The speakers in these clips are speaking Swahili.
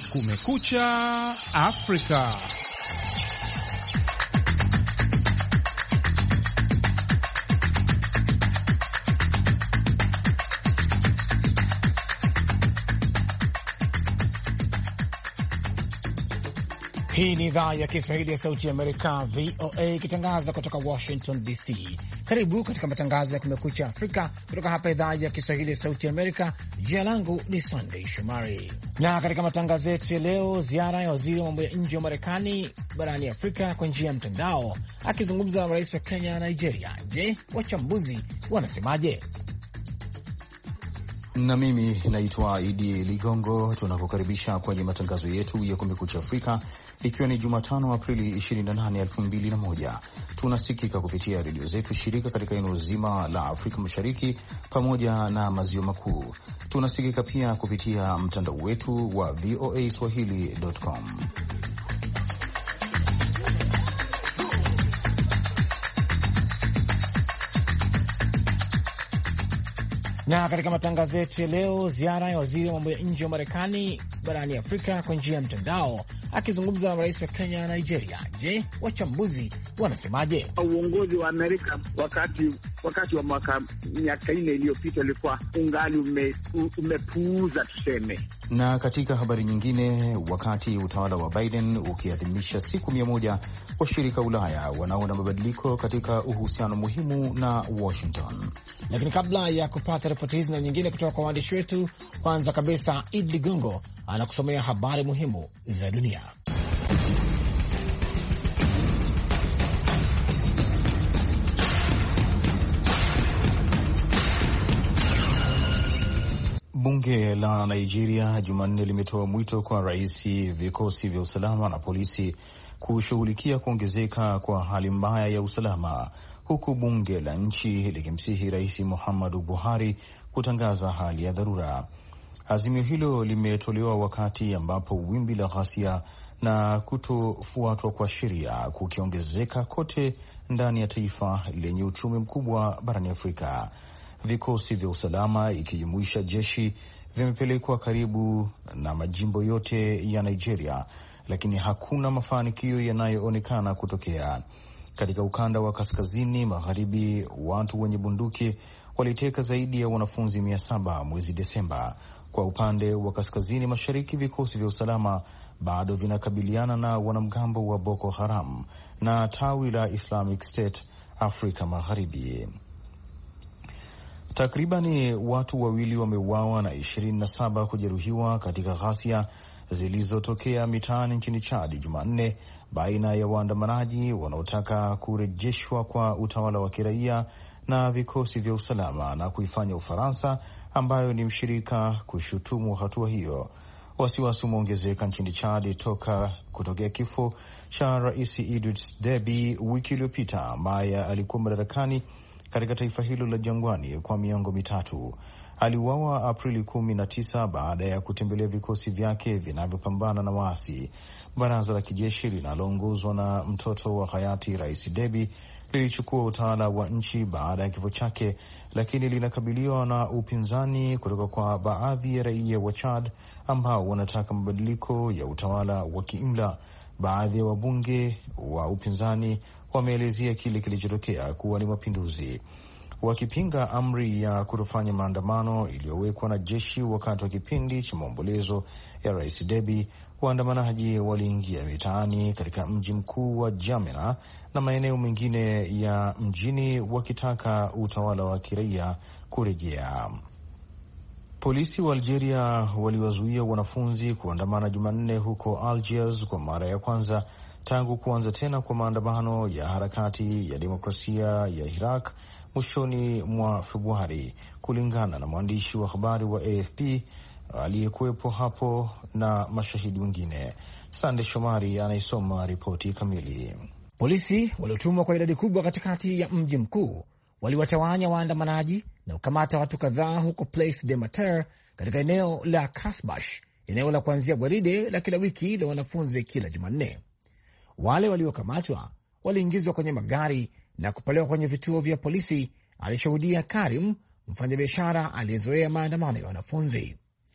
Kumekucha Afrika. Hii ni idhaa ya Kiswahili ya Sauti ya Amerika, VOA, ikitangaza kutoka Washington DC. Karibu katika matangazo ya Kumekucha Afrika kutoka hapa idhaa ya Kiswahili ya Sauti ya Amerika. Jina langu ni Sunday Shomari, na katika matangazo yetu ya leo, ziara ya waziri wa mambo ya nje wa Marekani barani Afrika kwa njia ya mtandao, akizungumza na rais wa Kenya na Nigeria. Je, wachambuzi wanasemaje? Na mimi naitwa Idi Ligongo. Tunakukaribisha kwenye matangazo yetu ya Kumekucha Afrika, ikiwa ni Jumatano Aprili 28, 2001. Tunasikika kupitia redio zetu shirika katika eneo zima la Afrika Mashariki pamoja na maziwa makuu. Tunasikika pia kupitia mtandao wetu wa VOA Swahili.com. Na katika matangazo yetu ya leo, ziara ya waziri wa mambo ya nje wa Marekani barani Afrika kwa njia ya mtandao, akizungumza na rais wa Kenya na Nigeria. Je, wachambuzi wanasemaje? Uongozi wa Amerika wakati wa miaka 4 iliyopita ulikuwa ungali umepuuza tuseme. Na katika habari nyingine, wakati utawala wa Biden ukiadhimisha siku 100, washirika Ulaya wanaona mabadiliko katika uhusiano muhimu na Washington. Lakini kabla ya kupata ripoti hizi na nyingine kutoka kwa waandishi wetu, kwanza kabisa Idi Ligongo anakusomea habari muhimu za dunia. Bunge la Nigeria Jumanne limetoa mwito kwa rais, vikosi vya usalama na polisi kushughulikia kuongezeka kwa hali mbaya ya usalama, huku bunge la nchi likimsihi Rais Muhammadu Buhari kutangaza hali ya dharura. Azimio hilo limetolewa wakati ambapo wimbi la ghasia na kutofuatwa kwa sheria kukiongezeka kote ndani ya taifa lenye uchumi mkubwa barani Afrika. Vikosi vya usalama ikijumuisha jeshi vimepelekwa karibu na majimbo yote ya Nigeria, lakini hakuna mafanikio yanayoonekana kutokea. Katika ukanda wa kaskazini magharibi, watu wenye bunduki waliteka zaidi ya wanafunzi 700 mwezi Desemba. Kwa upande wa kaskazini mashariki, vikosi vya usalama bado vinakabiliana na wanamgambo wa Boko Haram na tawi la Islamic State Afrika Magharibi. Takribani watu 2 wameuawa na 27 kujeruhiwa katika ghasia zilizotokea mitaani nchini Chad Jumanne baina ya waandamanaji wanaotaka kurejeshwa kwa utawala wa kiraia na vikosi vya usalama na kuifanya Ufaransa, ambayo ni mshirika, kushutumu hatua hiyo. Wasiwasi umeongezeka nchini Chad kutokea kifo cha Rais Idris Deby wiki iliyopita, ambaye alikuwa madarakani katika taifa hilo la jangwani kwa miongo 3. Aliuawa Aprili 19 baada ya kutembelea vikosi vyake vinavyopambana na waasi. Baraza la kijeshi linaloongozwa na mtoto wa hayati Rais Deby lilichukua utawala wa nchi baada ya kifo chake, lakini linakabiliwa na upinzani kutoka kwa baadhi ya raia wa Chad ambao wanataka mabadiliko ya utawala wa kiimla. Baadhi ya wabunge wa upinzani wameelezea kile kilichotokea kuwa ni mapinduzi, wakipinga amri ya kutofanya maandamano iliyowekwa na jeshi wakati wa kipindi cha maombolezo ya Rais Deby. Waandamanaji waliingia mitaani katika mji mkuu wa Jamena na maeneo mengine ya mjini wakitaka utawala wa kiraia kurejea. Polisi wa Algeria waliwazuia wanafunzi kuandamana Jumanne huko Algiers kwa mara ya kwanza tangu kuanza tena kwa maandamano ya harakati ya demokrasia ya Iraq mwishoni mwa Februari, kulingana na mwandishi wa habari wa AFP aliyekuwepo hapo na mashahidi wengine. Sande Shomari anaisoma ripoti kamili. Polisi waliotumwa kwa idadi kubwa katikati ya mji mkuu waliwatawanya waandamanaji na kukamata watu kadhaa huko Place de Mater, katika eneo la Kasbash, eneo la kuanzia gwaride la kila wiki la wanafunzi kila Jumanne. Wale waliokamatwa waliingizwa kwenye magari na kupelekwa kwenye vituo vya polisi, alishuhudia Karim, mfanyabiashara aliyezoea maandamano ya wanafunzi.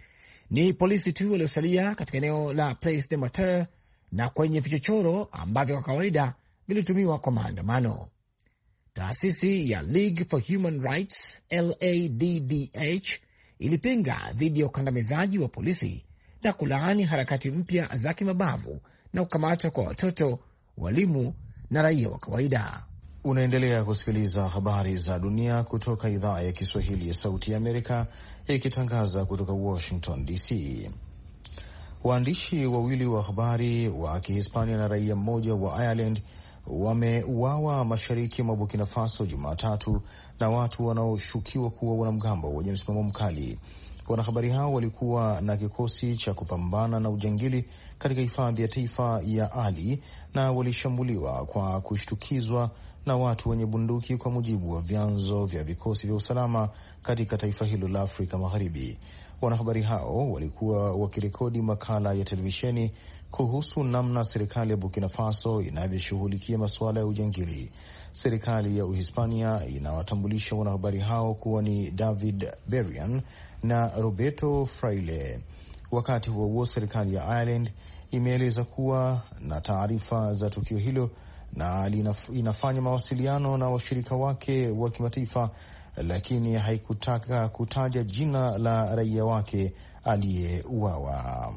Ni polisi tu waliosalia katika eneo la Place des Martyrs na kwenye vichochoro ambavyo kwa kawaida vilitumiwa kwa maandamano. Taasisi ya League for Human Rights LADDH ilipinga dhidi ya ukandamizaji wa polisi na kulaani harakati mpya za kimabavu na kukamatwa kwa watoto, walimu na raia wa kawaida. Unaendelea kusikiliza habari za dunia kutoka idhaa ya Kiswahili ya Sauti ya Amerika ikitangaza kutoka Washington DC. Waandishi wawili wa habari wa Kihispania na raia mmoja wa Ireland wameuawa mashariki mwa Burkina Faso Jumatatu na watu wanaoshukiwa kuwa wanamgambo wenye msimamo mkali. Wanahabari hao walikuwa na kikosi cha kupambana na ujangili katika hifadhi ya taifa ya Ali na walishambuliwa kwa kushtukizwa na watu wenye bunduki, kwa mujibu wa vyanzo vya vikosi vya usalama katika taifa hilo la Afrika Magharibi. Wanahabari hao walikuwa wakirekodi makala ya televisheni kuhusu namna serikali ya Burkina Faso inavyoshughulikia masuala ya ujangili. Serikali ya Uhispania inawatambulisha wanahabari hao kuwa ni David Berian na Roberto Fraile. Wakati huo serikali ya Ireland imeeleza kuwa na taarifa za tukio hilo na inafanya mawasiliano na washirika wake wa kimataifa, lakini haikutaka kutaja jina la raia wake aliyeuawa.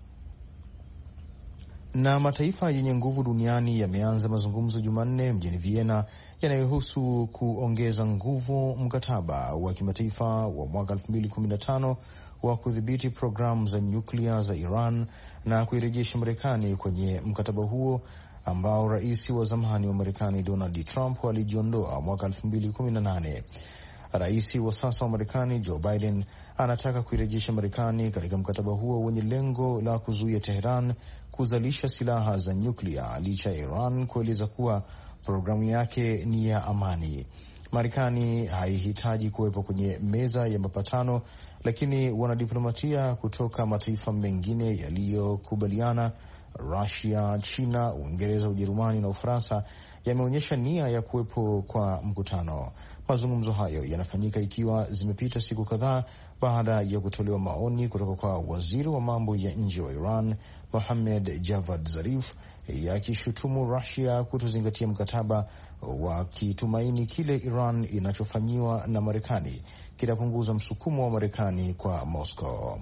Na mataifa yenye nguvu duniani yameanza mazungumzo Jumanne mjini Vienna yanayohusu kuongeza nguvu mkataba wa kimataifa wa mwaka 2015 wa kudhibiti programu za nyuklia za Iran na kuirejesha Marekani kwenye mkataba huo ambao rais wa zamani wa Marekani Donald Trump alijiondoa mwaka 2018. Rais wa sasa wa Marekani Joe Biden anataka kuirejesha Marekani katika mkataba huo wenye lengo la kuzuia Teheran kuzalisha silaha za nyuklia, licha ya Iran kueleza kuwa programu yake ni ya amani. Marekani haihitaji kuwepo kwenye meza ya mapatano, lakini wanadiplomatia kutoka mataifa mengine yaliyokubaliana, Russia, China, Uingereza, Ujerumani na Ufaransa, yameonyesha nia ya kuwepo kwa mkutano. Mazungumzo hayo yanafanyika ikiwa zimepita siku kadhaa baada ya kutolewa maoni kutoka kwa waziri wa mambo ya nje wa Iran Mohammad Javad Zarif yakishutumu Russia kutozingatia mkataba, wakitumaini kile Iran inachofanyiwa na Marekani kitapunguza msukumo wa Marekani kwa Moscow.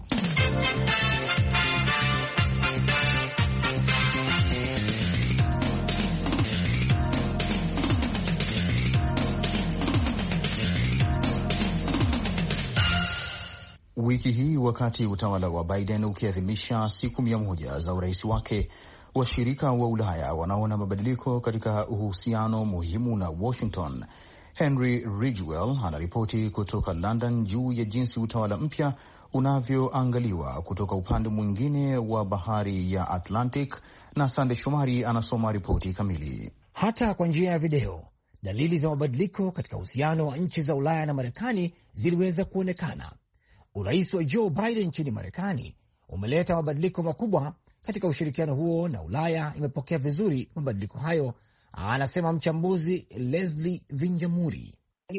Wiki hii wakati utawala wa Biden ukiadhimisha siku 100 za urais wake, washirika wa Ulaya wanaona mabadiliko katika uhusiano muhimu na Washington. Henry Ridgwell anaripoti kutoka London juu ya jinsi utawala mpya unavyoangaliwa kutoka upande mwingine wa bahari ya Atlantic, na Sande Shomari anasoma ripoti kamili. Hata kwa njia ya video, dalili za mabadiliko katika uhusiano wa nchi za Ulaya na Marekani ziliweza kuonekana. Urais wa Joe Biden nchini Marekani umeleta mabadiliko makubwa katika ushirikiano huo, na Ulaya imepokea vizuri mabadiliko hayo, anasema mchambuzi Leslie Vinjamuri.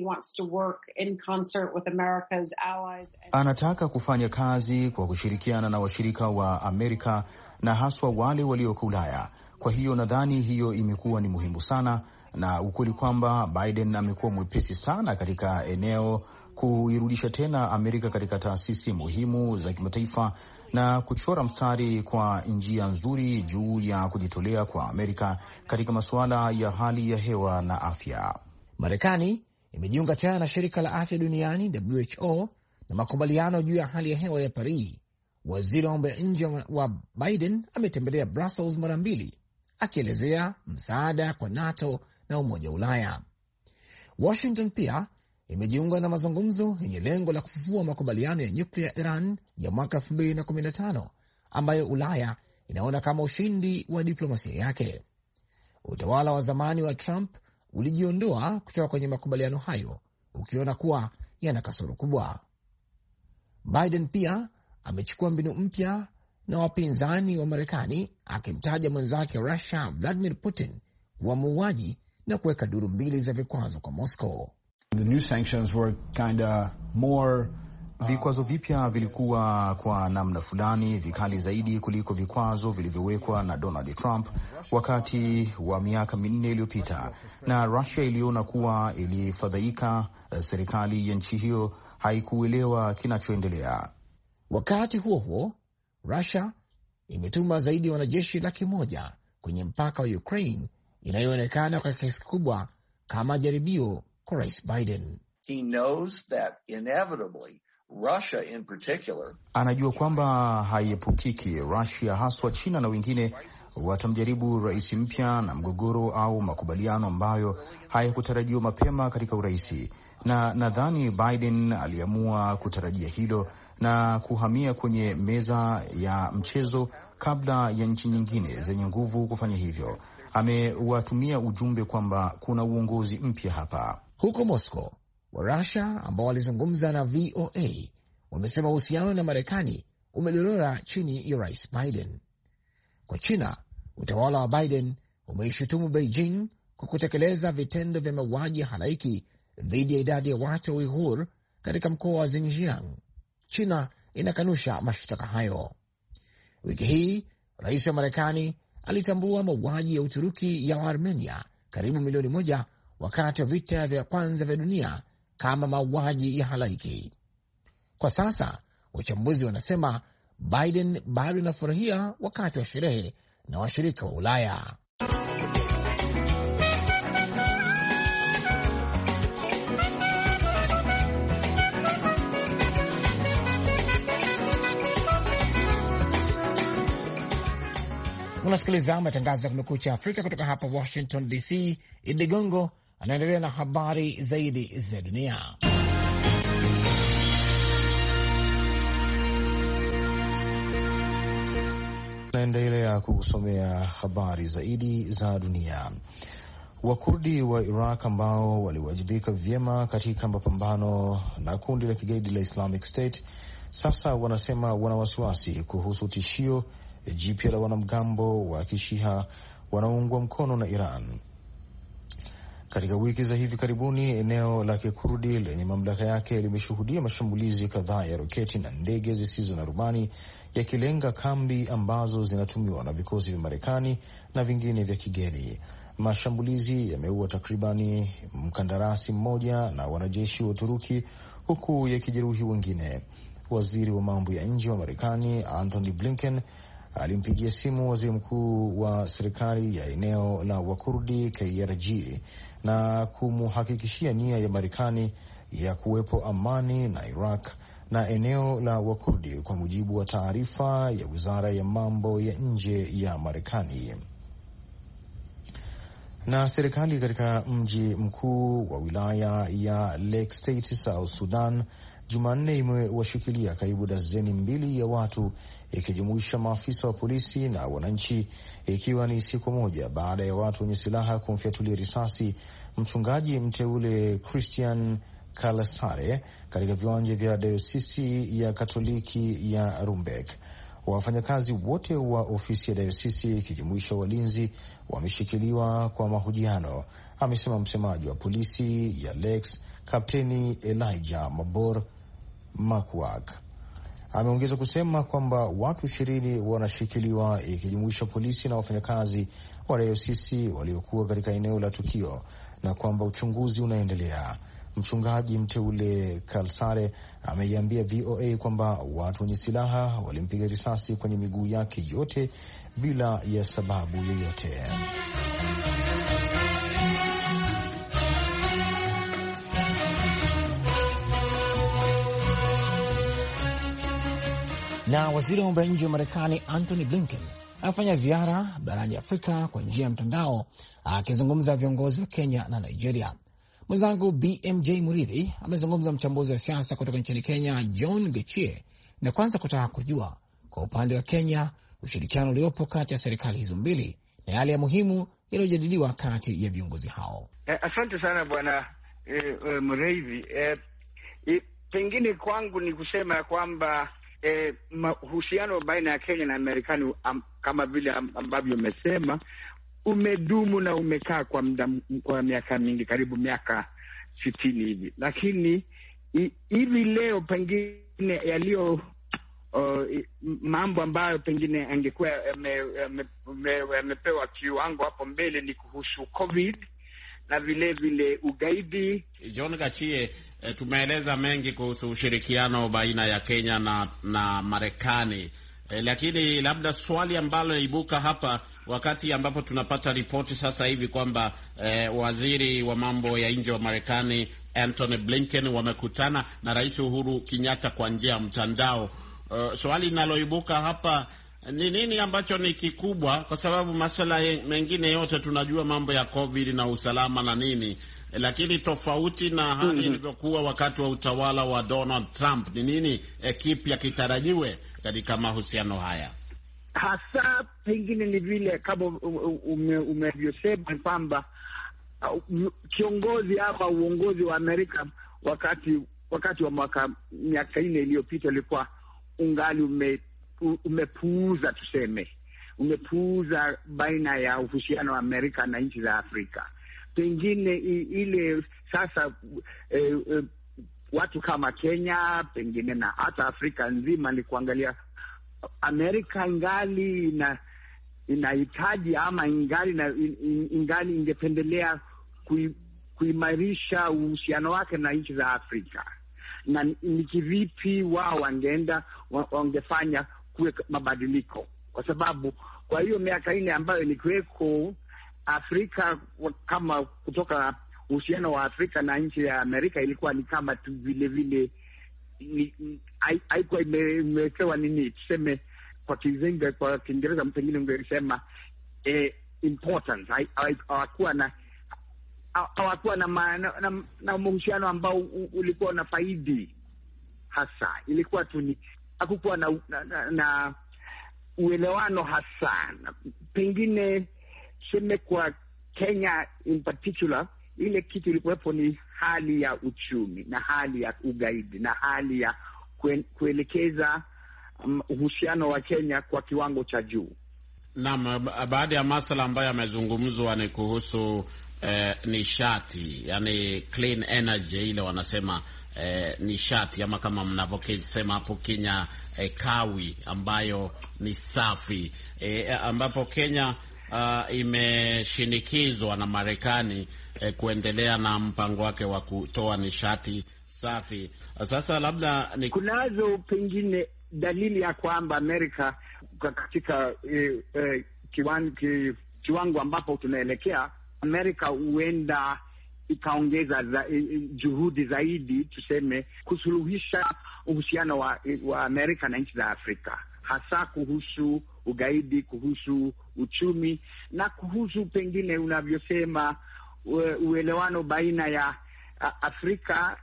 Anataka kufanya kazi kwa kushirikiana na washirika wa Amerika na haswa wale walioko Ulaya. Kwa hiyo nadhani hiyo imekuwa ni muhimu sana, na ukweli kwamba Biden amekuwa mwepesi sana katika eneo kuirudisha tena Amerika katika taasisi muhimu za kimataifa na kuchora mstari kwa njia nzuri juu ya kujitolea kwa Amerika katika masuala ya hali ya hewa na afya. Marekani imejiunga tena na shirika la afya duniani WHO na makubaliano juu ya hali ya hewa ya Paris. Waziri wa mambo ya nje wa Biden ametembelea Brussels mara 2 akielezea msaada kwa NATO na Umoja wa Ulaya. Washington pia imejiunga na mazungumzo yenye lengo la kufufua makubaliano ya nyuklia ya Iran ya mwaka 2015 ambayo Ulaya inaona kama ushindi wa diplomasia yake. Utawala wa zamani wa Trump ulijiondoa kutoka kwenye makubaliano hayo ukiona kuwa yana kasoro kubwa. Biden pia amechukua mbinu mpya na wapinzani wa Marekani, akimtaja mwenzake wa Russia Vladimir Putin kuwa muuaji na kuweka duru 2 za vikwazo kwa Moscow. The new sanctions were kind of more Vikwazo vipya vilikuwa kwa namna fulani vikali zaidi kuliko vikwazo vilivyowekwa na Donald Trump wakati wa miaka minne iliyopita, na Russia iliona kuwa ilifadhaika. Serikali ya nchi hiyo haikuelewa kinachoendelea. Wakati huo huo, Russia imetuma zaidi ya wanajeshi 100,000 kwenye mpaka wa Ukraine, inayoonekana kwa kiasi kikubwa kama jaribio kwa Rais Biden. He knows that inevitably Russia in particular, anajua kwamba haiepukiki Russia, haswa China na wengine, watamjaribu rais mpya na mgogoro au makubaliano ambayo hayakutarajiwa mapema katika uraisi, na nadhani Biden aliamua kutarajia hilo na kuhamia kwenye meza ya mchezo kabla ya nchi nyingine zenye nguvu kufanya hivyo. Amewatumia ujumbe kwamba kuna uongozi mpya hapa. Huko Moscow, wa Russia ambao walizungumza na VOA wamesema uhusiano na Marekani umedorora chini ya Rais Biden. Kwa China, utawala wa Biden umeishutumu Beijing kwa kutekeleza vitendo vya mauaji ya halaiki dhidi ya idadi ya watu wa Uighur katika mkoa wa Xinjiang. China inakanusha mashtaka hayo. Wiki hii, rais wa Marekani alitambua mauaji ya Uturuki ya Waarmenia karibu milioni 1 wakati wa vita vya kwanza vya dunia kama mauaji ya halaiki. Kwa sasa, wachambuzi wanasema Biden bado anafurahia wakati wa sherehe na washirika wa Ulaya. Unasikiliza matangazo ya Kumekucha Afrika kutoka hapa Washington DC. Idi Gongo anaendelea na habari zaidi za dunia. Naendelea kukusomea habari zaidi za dunia. Wakurdi wa Iraq ambao waliwajibika vyema katika mapambano na kundi la kigaidi la Islamic State sasa wanasema wana wasiwasi kuhusu tishio jipya la wanamgambo wa Kishiha wanaoungwa mkono na Iran. Katika wiki za hivi karibuni, eneo la Kikurdi lenye mamlaka yake limeshuhudia mashambulizi kadhaa ya roketi na ndege zisizo na rubani yakilenga kambi ambazo zinatumiwa na vikosi vya Marekani na vingine vya kigeni. Mashambulizi yameua takribani mkandarasi mmoja na wanajeshi wa Uturuki, huku yakijeruhi wengine. Waziri wa mambo ya nje wa Marekani Anthony Blinken alimpigia simu waziri mkuu wa serikali ya eneo la Wakurdi KRG na kumuhakikishia nia ya Marekani ya kuwepo amani na Iraq na eneo la Wakurdi, kwa mujibu wa taarifa ya wizara ya mambo ya nje ya Marekani. Na serikali katika mji mkuu wa wilaya ya Lake State, South Sudan, Jumanne imewashikilia karibu dazeni 2 ya watu, ikijumuisha maafisa wa polisi na wananchi, ikiwa ni siku moja baada ya watu wenye silaha kumfyatulia risasi mchungaji mteule Christian Kalasare katika viwanja vya dayosisi ya Katoliki ya Rumbek. Wafanyakazi wote wa ofisi ya dayosisi, ikijumuisha walinzi, wameshikiliwa kwa mahojiano, amesema msemaji wa polisi ya Lex, Kapteni Elijah Mabor Makwak. Ameongeza kusema kwamba watu 20 wanashikiliwa, ikijumuisha polisi na wafanyakazi wa dayosisi waliokuwa katika eneo la tukio, na kwamba uchunguzi unaendelea. Mchungaji mteule Kalsare ameiambia VOA kwamba watu wenye silaha walimpiga risasi kwenye miguu yake yote bila ya sababu yoyote. Na waziri wa mambo ya nje wa Marekani Anthony Blinken anafanya ziara barani Afrika kwa njia ya mtandao, akizungumza viongozi wa Kenya na Nigeria. Mwenzangu BMJ Muridhi amezungumza mchambuzi wa siasa kutoka nchini Kenya John Gechie, na kwanza kutaka kujua kwa upande wa Kenya ushirikiano uliopo kati ya serikali hizo mbili na yale ya muhimu yaliyojadiliwa kati ya viongozi hao. Asante sana bwana Muridhi. Pengine kwangu ni kusema kwamba uhusiano baina ya Kenya na Marekani kama vile ambavyo umesema umedumu na umekaa kwa miaka mingi, karibu miaka 60 hivi, lakini hivi leo pengine yaliyo mambo ambayo pengine angekuwa yamepewa kiwango hapo mbele ni kuhusu COVID na vile ugaidi. John Gachie, tumeeleza mengi kuhusu ushirikiano baina ya Kenya na Marekani, lakini labda swali ambalo linaibuka hapa wakati ambapo tunapata ripoti sasa hivi kwamba waziri wa mambo ya nje wa Marekani Antony Blinken wamekutana na Rais Uhuru Kenyatta kwa njia ya mtandao. Swali linaloibuka hapa ni nini ambacho ni kikubwa, kwa sababu masuala mengine yote tunajua mambo ya COVID na usalama na nini, lakini tofauti na hali ilivyokuwa wakati wa utawala wa Donald Trump, ni nini kipya kitarajiwe katika mahusiano haya? Hasa pengine ni vile kama umevyosema kwamba kiongozi ama uongozi wa Amerika wakati wa miaka 4 iliyopita ulikuwa ungali umepuuza, tuseme umepuuza baina ya uhusiano wa Amerika na nchi za Afrika. Pengine ile sasa watu kama Kenya pengine na hata Afrika nzima ni kuangalia Amerika ingali inahitaji ama ingali ingependelea kuimarisha uhusiano wake na nchi za Afrika, na ni kivipi wao wangefanya kuwe mabadiliko, kwa sababu kwa hiyo miaka 4 ambayo ilikuweko Afrika, kama kutoka uhusiano wa Afrika na nchi ya Amerika ilikuwa ni kama tu vile haikuwa imewekewa nini, tuseme kwa Kiingereza pengine ungesema importance. Hawakuwa na uhusiano ambao ulikuwa na faidi hasa, ilikuwa tu ni hakukuwa na uelewano hasa. Pengine tuseme kwa Kenya in particular, ile kitu ilikuwepo ni hali ya uchumi na hali ya ugaidi na hali ya kuelekeza uhusiano wa Kenya kwa kiwango cha juu. Naam, baada ya masuala ambayo yamezungumzwa ni kuhusu nishati, yani clean energy, ile wanasema nishati ama kama mnavyosema hapo Kenya kawi, ambayo ni safi, ambapo Kenya imeshinikizwa na Marekani kuendelea na mpango wake wa kutoa nishati safi. Sasa labda kunazo pengine dalili ya kwamba Amerika katika kiwango ambapo tunaelekea, Amerika huenda ikaongeza juhudi zaidi, tuseme kusuluhisha uhusiano wa Amerika na nchi za Afrika, hasa kuhusu ugaidi, kuhusu uchumi na kuhusu pengine unavyosema uelewano baina ya Afrika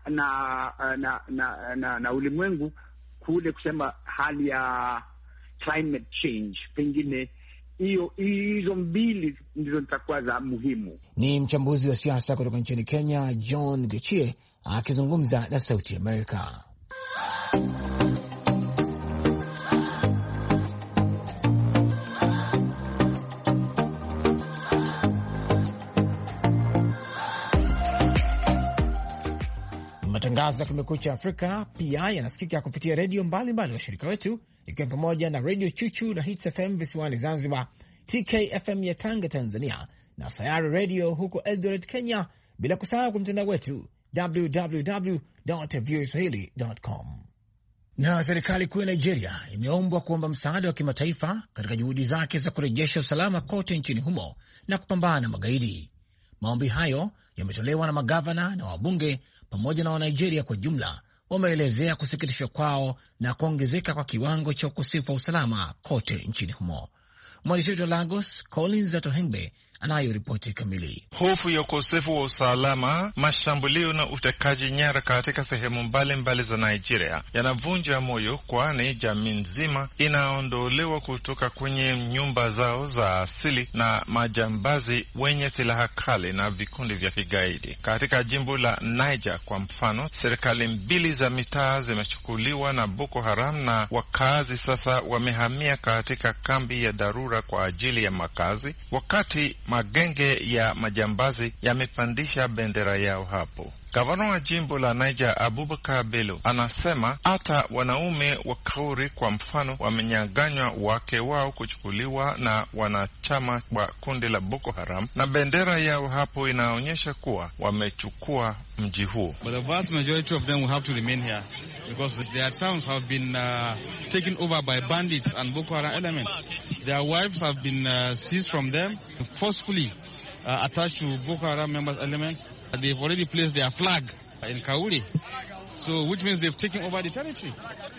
na ulimwengu kule, kusema hali ya climate change. Pengine hizo mbili ndizo zitakuwa za muhimu. Ni mchambuzi wa siasa kutoka nchini Kenya, John Gachie akizungumza na Sauti Amerika. Matangazo ya Kumekucha Afrika pia yanasikika kupitia redio mbalimbali washirika wetu, ikiwa pamoja na Radio Chuchu na Hits FM visiwani Zanzibar, TKFM ya Tanga Tanzania, na Sayari Radio huko Eldoret Kenya, bila kusahau kwa mtandao wetu www.voaswahili.com. Na serikali kuu ya Nigeria imeombwa kuomba msaada wa kimataifa katika juhudi zake za kurejesha usalama kote nchini humo na kupambana na magaidi. Maombi hayo yametolewa na magavana na wabunge pamoja na Wanigeria kwa jumla. Wameelezea kusikitishwa kwao na kuongezeka kwa kiwango cha ukosefu wa usalama kote nchini humo. Mwandishi wetu wa Lagos, Collins Atohengbe, anayo ripoti kamili. Hofu ya ukosefu wa usalama, mashambulio na utekaji nyara katika sehemu mbalimbali za Nigeria yanavunja moyo, kwani jamii nzima inaondolewa kutoka kwenye nyumba zao za asili na majambazi wenye silaha kali na vikundi vya kigaidi. Katika jimbo la Niger kwa mfano, serikali 2 za mitaa zimechukuliwa na Boko Haram na wakazi sasa wamehamia katika kambi ya dharura kwa ajili ya makazi, wakati magenge ya majambazi yamepandisha bendera yao hapo. Gavana wa jimbo la Niger Abubakar Bello anasema hata wanaume wa Kauri kwa mfano wamenyanganywa wake wao kuchukuliwa na wanachama wa kundi la Boko Haram, na bendera yao hapo inaonyesha kuwa wamechukua mji huo. But the vast majority of them will have to remain here because their towns have been taken over by bandits and Boko Haram elements. Their wives have been seized from them, forcefully attached to Boko Haram members elements. They've already placed their flag in Kauri, so which means they've taken over the territory.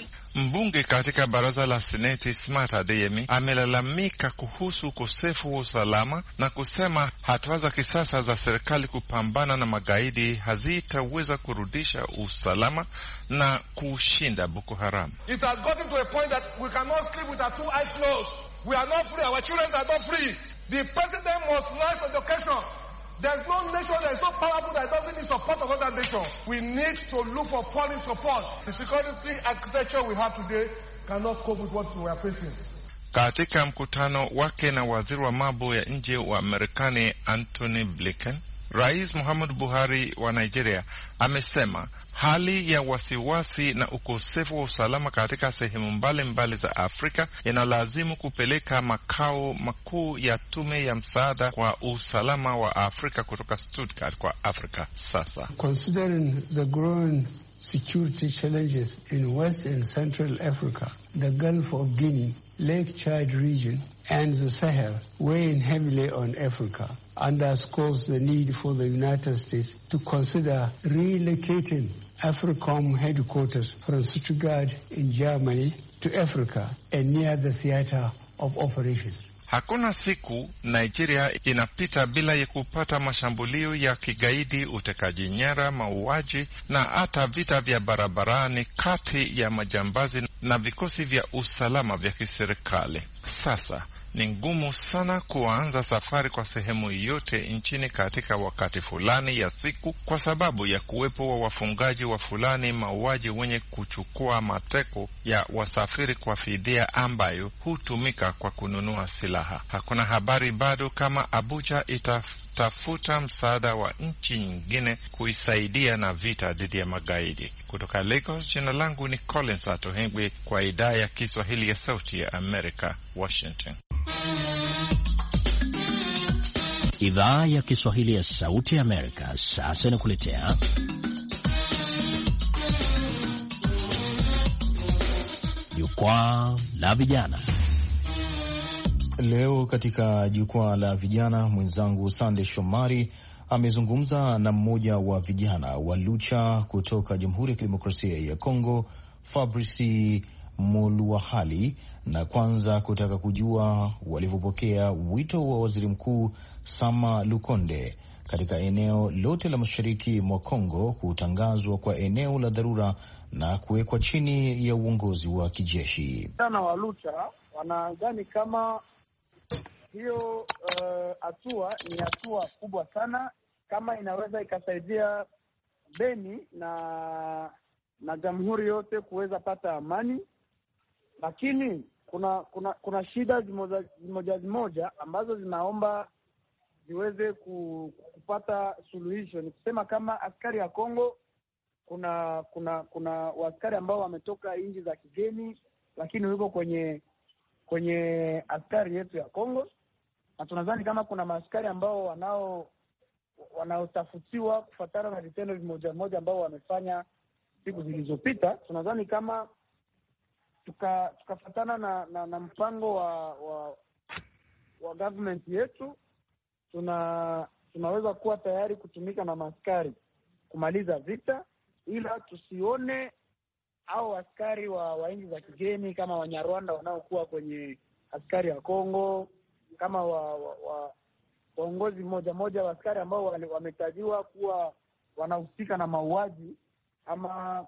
Mbunge katika baraza la Seneti Smart Adeyemi amelalamika kuhusu ukosefu wa usalama na kusema hatua za kisasa za serikali kupambana na magaidi hazitaweza kurudisha usalama na kushinda Boko Haram. It has gotten to a point that we cannot sleep with our two eyes closed. We are not free. Our children are not free. The president must rise to the occasion. There's no nation that is so powerful that doesn't need support of other nations. We need to look for foreign support. The security architecture we have today cannot cope with what we are facing. Katika mkutano wake na waziri wa mambo ya nje wa Marekani Anthony Blinken, Rais Muhammadu Buhari wa Nigeria amesema hali ya wasiwasi na ukosefu wa usalama katika sehemu mbalimbali za Afrika inalazimu kupeleka makao makuu ya tume ya msaada kwa usalama wa Afrika kutoka Stuttgart kwa Afrika sasa. Considering the growing security challenges in West and Central Africa, the Gulf of Guinea, Lake Chad region, and the Sahel weighing heavily on Africa, underscores the need for the United States to consider relocating AFRICOM headquarters from Stuttgart in Germany to Africa and near the theater of operations. Hakuna siku Nigeria inapita bila ya kupata mashambulio ya kigaidi, utekaji nyara, mauaji na hata vita vya barabarani kati ya majambazi na vikosi vya usalama vya kiserikali. Sasa ni ngumu sana kuanza safari kwa sehemu yote nchini katika wakati fulani ya siku kwa sababu ya kuwepo wa wafungaji wa fulani, mauaji wenye kuchukua mateko ya wasafiri kwa fidia ambayo hutumika kwa kununua silaha. Hakuna habari bado kama Abuja itatafuta msaada wa nchi nyingine kuisaidia na vita dhidi ya magaidi. Kutoka Lagos, jina langu ni Collins Atohengwe kwa idhaa ya Kiswahili ya Sauti ya Amerika, Washington. Idhaa ya Kiswahili ya Sauti ya Amerika sasa inakuletea Jukwaa la Vijana. Leo katika Jukwaa la Vijana, mwenzangu Sande Shomari amezungumza na mmoja wa vijana wa Lucha kutoka Jamhuri ya Kidemokrasia ya Kongo, Fabrice Muluahali, na kwanza kutaka kujua walivyopokea wito wa Waziri Mkuu Sama Lukonde katika eneo lote la mashariki mwa Kongo kutangazwa kwa eneo la dharura na kuwekwa chini ya uongozi wa kijeshi. Sana wa Lucha wanadhani kama hiyo hatua ni hatua kubwa sana, kama inaweza ikasaidia Beni na jamhuri yote kuweza pata amani, lakini kuna shida zimoja ambazo zinaomba ziweze kupata suluhisho. Ni kusema kama askari ya Kongo kuna waaskari ambao wametoka nchi za kigeni, lakini wiko kwenye askari yetu ya Kongo, na tunadhani kama kuna maaskari ambao wanaotafutiwa kufuatana na vitendo vimoja ambao wamefanya siku zilizopita. Tunadhani kama tukafatana na mpango wa government yetu, tunaweza kuwa tayari kutumika na maaskari kumaliza vita, ila tusione au askari wa nchi za kigeni kama Wanyarwanda wanaokuwa kwenye askari ya Kongo, kama waongozi moja wa askari ambao wametajiwa kuwa wanahusika na mauaji ama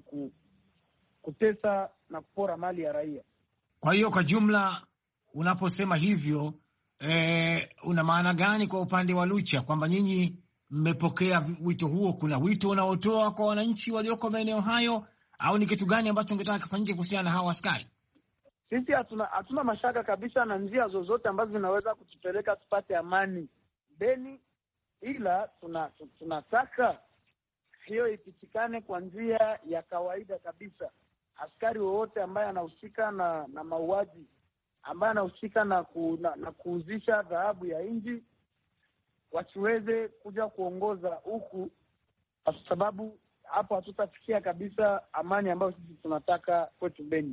kutesa na kupora mali ya raia. Kwa hiyo kwa jumla unaposema hivyo una maana gani kwa upande wa Lucha, kwamba nyinyi mmepokea wito huo? Kuna wito unaotoa kwa wananchi walioko maeneo hayo, au ni kitu gani ambacho ungetaka kifanyike kuhusiana na hawa askari? Sisi hatuna mashaka kabisa na njia zozote ambazo zinaweza kutupeleka tupate amani Beni, ila tunataka hiyo ipitikane kwa njia ya kawaida kabisa. Askari wowote ambaye anahusika na mauaji, ambaye anahusika na kuuzisha dhahabu ya nchi, wasiweze kuja kuongoza huku, kwa sababu hapo hatutafikia kabisa amani ambayo sisi tunataka kwetu Beni.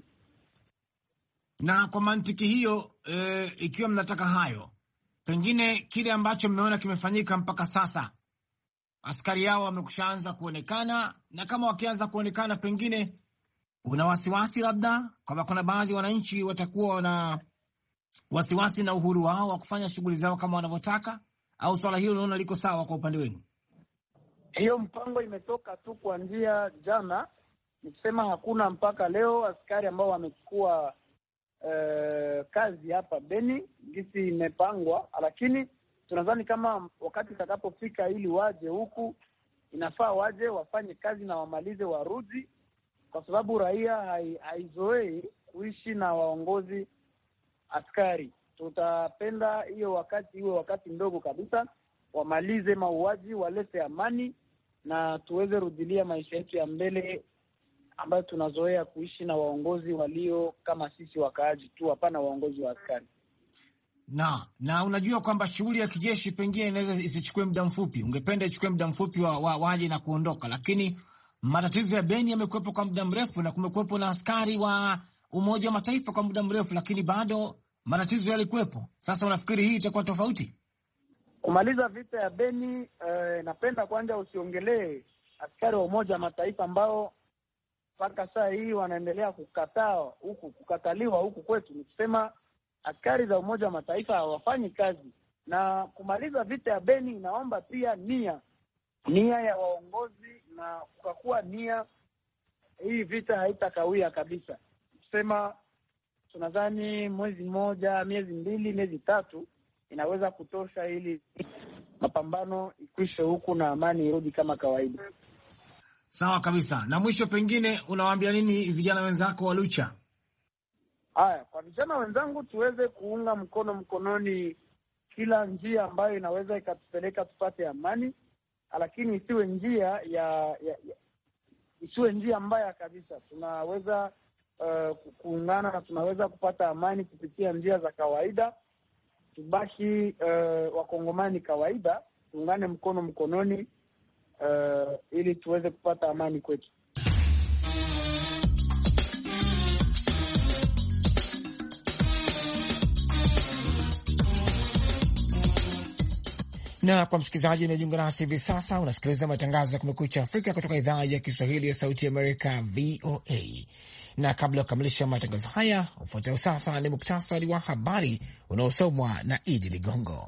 Na kwa mantiki hiyo, ikiwa mnataka hayo, pengine kile ambacho mmeona kimefanyika mpaka sasa, askari yao wamekushaanza kuonekana, na kama wakianza kuonekana, pengine una wasiwasi labda kwamba kuna baadhi ya wananchi watakuwa na wasiwasi na uhuru wao wa kufanya shughuli zao kama wanavyotaka, au swala hilo unaona liko sawa kwa upande wenu? Hiyo mpango imetoka tu kuanzia jana, nikisema hakuna mpaka leo askari ambao wamechukua kazi hapa Beni gisi imepangwa, lakini tunadhani kama wakati utakapofika ili waje huku, inafaa waje wafanye kazi na wamalize warudi, kwa sababu raia haizoei kuishi na waongozi askari. Tutapenda hiyo wakati iwe wakati ndogo kabisa, wamalize mauaji, walete amani na tuweze rudilia maisha yetu ya mbele ambayo tunazoea kuishi na waongozi walio kama sisi wakaaji tu, hapana waongozi wa askari. Na unajua kwamba shughuli ya kijeshi pengine inaweza isichukue muda mfupi. Ungependa ichukue muda mfupi waje na kuondoka, lakini matatizo ya Beni yamekuwepo kwa muda mrefu, na kumekuwepo na askari wa Umoja wa Mataifa kwa muda mrefu, lakini bado matatizo yalikuwepo. Sasa unafikiri hii itakuwa tofauti kumaliza vita ya Beni? Napenda kwanza usiongelee askari wa Umoja wa Mataifa ambao mpaka saa hii wanaendelea kukataliwa huku kwetu. Nikisema askari za Umoja wa Mataifa hawafanyi kazi, na kumaliza vita ya Beni inaomba pia nia ya waongozi, na kwa kuwa nia hii vita haitakawia kabisa. Nikisema tunadhani mwezi mmoja, miezi mbili, miezi tatu inaweza kutosha ili mapambano ikwishe huku na amani irudi kama kawaida. Sawa kabisa. Na mwisho, pengine unawaambia nini vijana wenzako wa Lucha? Haya, kwa vijana wenzangu, tuweze kuunga mkononi kila njia ambayo inaweza ikatupeleka tupate amani, lakini isiwe njia mbaya kabisa. Tunaweza kuungana na tunaweza kupata amani kupitia njia za kawaida. Tubaki wakongomani kawaida, tuungane mkononi ili tuweze kupata amani kwetu. Na kwa msikilizaji unajiunga nasi hivi sasa, unasikiliza matangazo ya Kumekucha Afrika kutoka idhaa ya Kiswahili ya Sauti ya Amerika, VOA. Na kabla ya kukamilisha matangazo haya, ufuatao sasa ni muktasari wa habari unaosomwa na Idi Ligongo.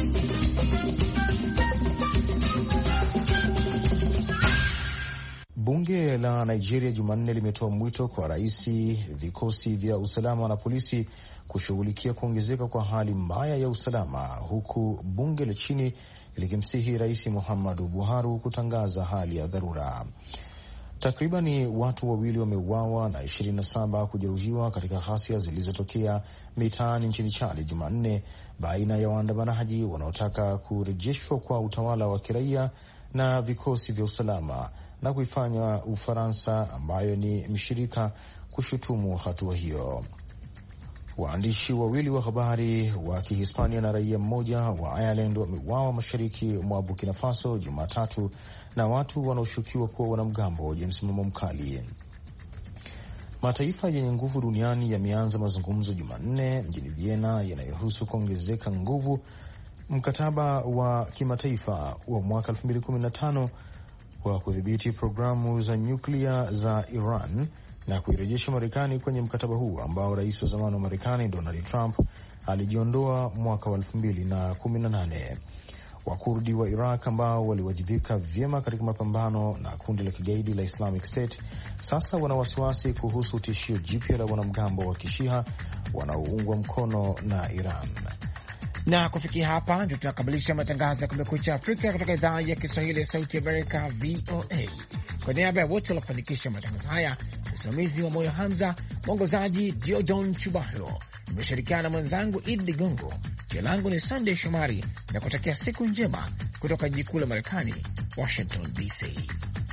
Bunge la Nigeria Jumanne limetoa mwito kwa rais, vikosi vya usalama na polisi kushughulikia kuongezeka kwa hali mbaya ya usalama, huku bunge la chini likimsihi Rais Muhammadu Buhari kutangaza hali ya dharura. Takribani watu wawili wameuawa na 27 kujeruhiwa katika ghasia zilizotokea mitaani nchini Chad Jumanne baina ya waandamanaji wanaotaka kurejeshwa kwa utawala wa kiraia na vikosi vya usalama, na kuifanya Ufaransa ambayo ni mshirika kushutumu hatua hiyo. Waandishi wawili wa habari wa Kihispania na raia mmoja wa Ireland wameuawa mashariki mwa Burkina Faso Jumatatu na watu wanaoshukiwa kuwa wanamgambo wenye msimamo mkali. Mataifa yenye nguvu duniani yameanza mazungumzo Jumanne mjini Vienna yanayohusu kuongezeka nguvu mkataba wa kimataifa wa mwaka 2015 wa kudhibiti programu za nyuklia za Iran na kuirejesha Marekani kwenye mkataba huu ambao rais wa zamani wa Marekani Donald Trump alijiondoa mwaka wa 2018. Wakurdi wa Iraq ambao waliwajibika vyema katika mapambano na kundi la kigaidi la Islamic State sasa wana wasiwasi kuhusu tishio jipya la wanamgambo wa Kishiha wanaoungwa mkono na Iran. Na kufikia hapa ndio tunakamilisha matangazo ya Kumekucha Afrika kutoka idhaa ya Kiswahili ya Sauti Amerika, VOA. Kwa niaba ya wote waliofanikisha matangazo haya, msimamizi wa Moyo Hamza, mwongozaji Diodon Chubahiro, nimeshirikiana na mwenzangu Idi Ligongo. Jina langu ni Sunday Shomari na kutakia siku njema kutoka jiji kuu la Marekani, Washington DC.